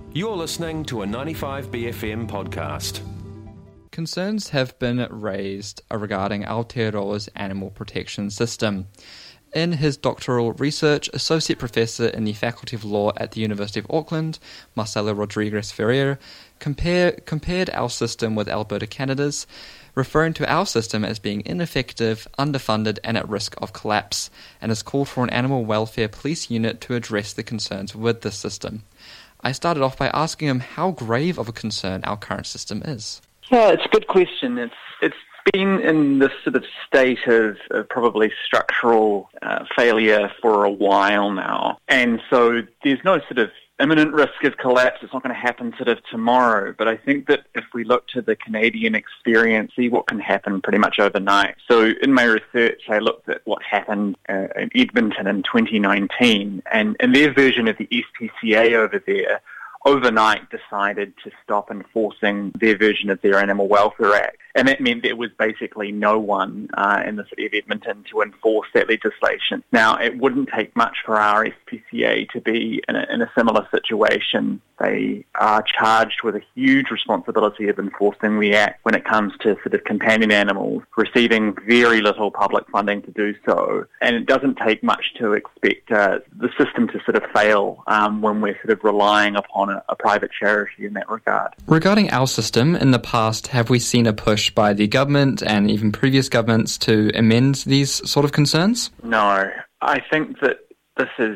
You're listening to a 95BFM podcast. Concerns have been raised regarding Aotearoa's animal protection system. In his doctoral research, Associate Professor in the Faculty of Law at the University of Auckland, Marcelo Rodrigues Ferreira, compared our system with Alberta, Canada's, referring to our system as being ineffective, underfunded and at risk of collapse, and has called for an animal welfare police unit to address the concerns with this system. I started off by asking him how grave of a concern our current system is. Yeah, it's a good question. It's been in this sort of state of probably structural failure for a while now. And so there's no sort of imminent risk of collapse. It's not going to happen sort of tomorrow. But I think that if we look to the Canadian experience, see what can happen pretty much overnight. So in my research, I looked at what happened in Edmonton in 2019. And their version of the SPCA over there overnight decided to stop enforcing their version of their Animal Welfare Act. And that meant there was basically no one in the city of Edmonton to enforce that legislation. Now, it wouldn't take much for our SPCA to be in a similar situation. They are charged with a huge responsibility of enforcing the Act when it comes to sort of companion animals, receiving very little public funding to do so. And it doesn't take much to expect the system to sort of fail when we're sort of relying upon a private charity in that regard. Regarding our system, in the past, have we seen a push by the government and even previous governments to amend these sort of concerns? No. I think that this is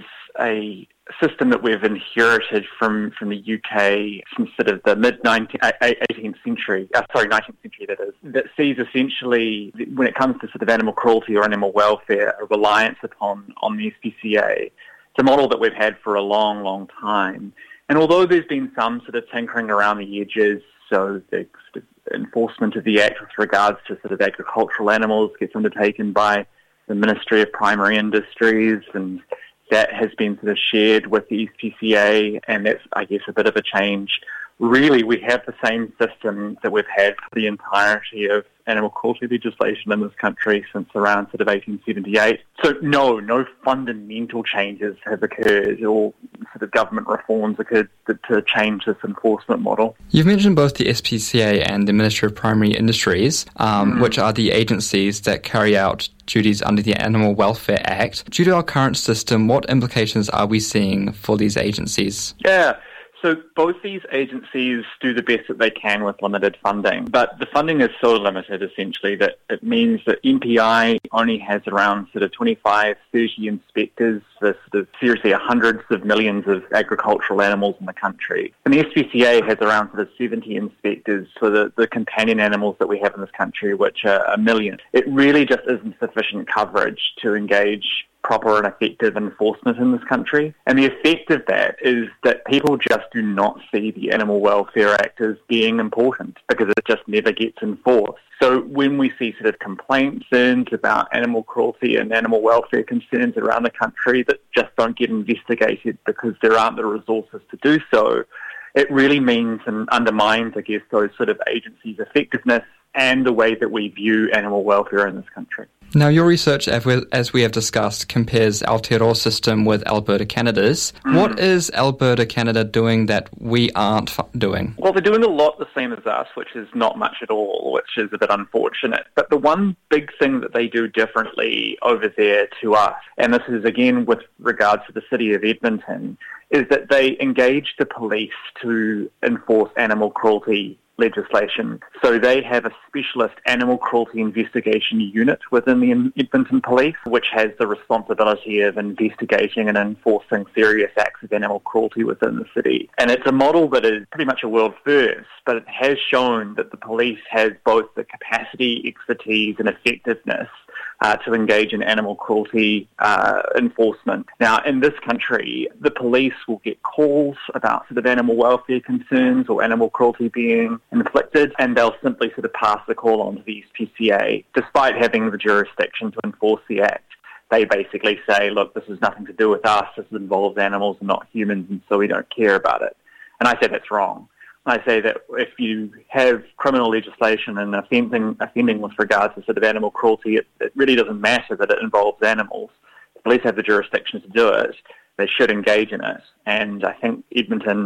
a system that we've inherited from the UK since sort of the mid-19th century, that is, that sees essentially, when it comes to sort of animal cruelty or animal welfare, a reliance upon the SPCA. It's a model that we've had for a long, long time. And although there's been some sort of tinkering around the edges, so the sort of enforcement of the Act with regards to sort of agricultural animals gets undertaken by the Ministry of Primary Industries, and that has been sort of shared with the SPCA, and that's, I guess, a bit of a change. Really, we have the same system that we've had for the entirety of animal cruelty legislation in this country since around sort of 1878. So no fundamental changes have occurred or sort of government reforms occurred to change this enforcement model. You've mentioned both the SPCA and the Ministry of Primary Industries, which are the agencies that carry out duties under the Animal Welfare Act. Due to our current system, what implications are we seeing for these agencies? Yeah. So both these agencies do the best that they can with limited funding, but the funding is so limited essentially that it means that MPI only has around sort of 25, 30 inspectors for sort of seriously hundreds of millions of agricultural animals in the country. And the SPCA has around sort of 70 inspectors for the companion animals that we have in this country, which are a million. It really just isn't sufficient coverage to engage proper and effective enforcement in this country. And the effect of that is that people just do not see the Animal Welfare Act as being important because it just never gets enforced. So when we see sort of complaints about animal cruelty and animal welfare concerns around the country that just don't get investigated because there aren't the resources to do so, it really means and undermines, I guess, those sort of agencies' effectiveness and the way that we view animal welfare in this country. Now, your research, as we have discussed, compares Aotearoa's system with Alberta, Canada's. What is Alberta, Canada doing that we aren't doing? Well, they're doing a lot the same as us, which is not much at all, which is a bit unfortunate. But the one big thing that they do differently over there to us, and this is again with regards to the city of Edmonton, is that they engage the police to enforce animal cruelty legislation. So they have a specialist animal cruelty investigation unit within the Edmonton Police, which has the responsibility of investigating and enforcing serious acts of animal cruelty within the city. And it's a model that is pretty much a world first, but it has shown that the police has both the capacity, expertise and effectiveness to engage in animal cruelty enforcement. Now, in this country, the police will get calls about sort of animal welfare concerns or animal cruelty being inflicted, and they'll simply sort of pass the call on to the SPCA, despite having the jurisdiction to enforce the Act. They basically say, look, this has nothing to do with us, this involves animals and not humans, and so we don't care about it. And I say that's wrong. I say that if you have criminal legislation and offending with regards to sort of animal cruelty, it really doesn't matter that it involves animals. The police have the jurisdiction to do it. They should engage in it. And I think Edmonton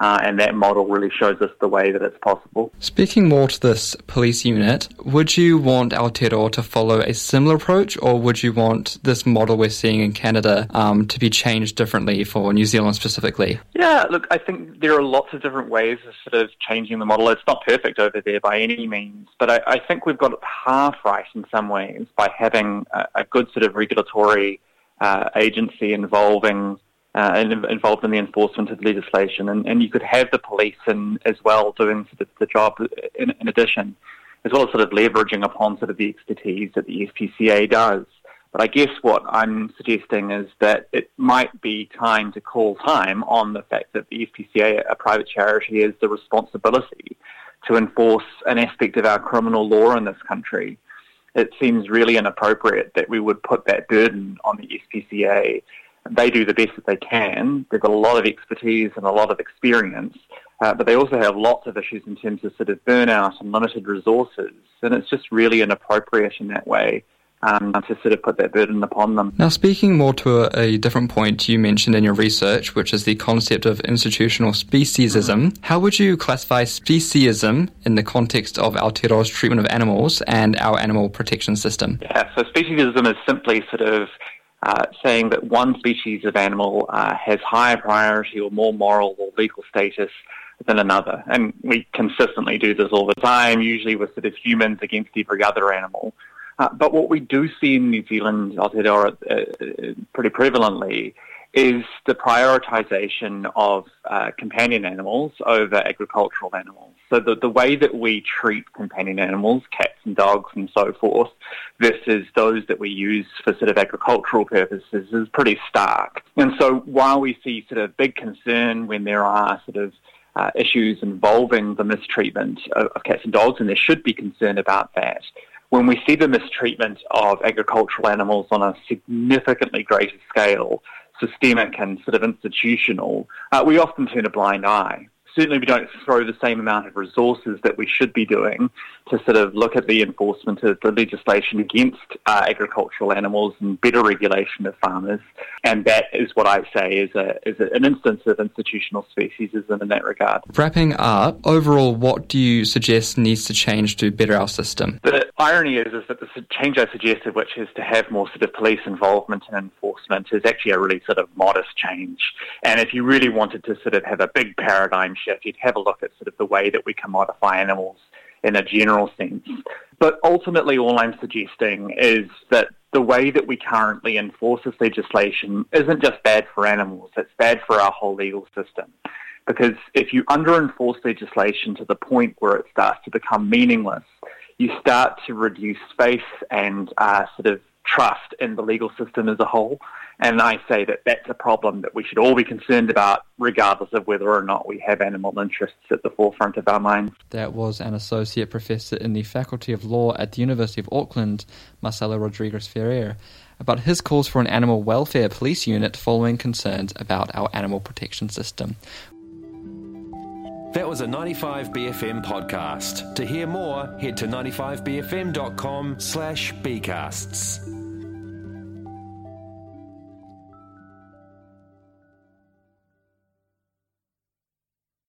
and that model really shows us the way that it's possible. Speaking more to this police unit, would you want Aotearoa to follow a similar approach, or would you want this model we're seeing in Canada to be changed differently for New Zealand specifically? Yeah, look, I think there are lots of different ways of sort of changing the model. It's not perfect over there by any means, but I think we've got it half right in some ways by having a good sort of regulatory agency involved in the enforcement of legislation, and you could have the police as well doing sort of the job in addition, as well as sort of leveraging upon sort of the expertise that the SPCA does. But I guess what I'm suggesting is that it might be time to call time on the fact that the SPCA, a private charity, has the responsibility to enforce an aspect of our criminal law in this country. It seems really inappropriate that we would put that burden on the SPCA. They do the best that they can. They've got a lot of expertise and a lot of experience, but they also have lots of issues in terms of sort of burnout and limited resources, and it's just really inappropriate in that way to sort of put that burden upon them. Now, speaking more to a different point you mentioned in your research, which is the concept of institutional speciesism, how would you classify speciesism in the context of Aotearoa's treatment of animals and our animal protection system? Yeah, so speciesism is simply sort of saying that one species of animal has higher priority or more moral or legal status than another. And we consistently do this all the time, usually with sort of humans against every other animal. But what we do see in New Zealand, Aotearoa, pretty prevalently, is the prioritisation of companion animals over agricultural animals. So the way that we treat companion animals, cats and dogs and so forth, versus those that we use for sort of agricultural purposes is pretty stark. And so while we see sort of big concern when there are sort of issues involving the mistreatment of cats and dogs, and there should be concern about that, when we see the mistreatment of agricultural animals on a significantly greater scale, systemic and sort of institutional, we often turn a blind eye. Certainly we don't throw the same amount of resources that we should be doing to sort of look at the enforcement of the legislation against agricultural animals and better regulation of farmers. And that is what I say is an instance of institutional speciesism in that regard. Wrapping up, overall, what do you suggest needs to change to better our system? The irony is that the change I suggested, which is to have more sort of police involvement and enforcement, is actually a really sort of modest change. And if you really wanted to sort of have a big paradigm shift, you'd have a look at sort of the way that we commodify animals in a general sense. But ultimately, all I'm suggesting is that the way that we currently enforce this legislation isn't just bad for animals, it's bad for our whole legal system. Because if you under-enforce legislation to the point where it starts to become meaningless, you start to reduce faith and sort of trust in the legal system as a whole. And I say that that's a problem that we should all be concerned about, regardless of whether or not we have animal interests at the forefront of our minds. That was an associate professor in the Faculty of Law at the University of Auckland, Marcelo Rodrigues Ferrer, about his calls for an animal welfare police unit following concerns about our animal protection system. That was a 95BFM podcast. To hear more, head to 95bfm.com/bcasts.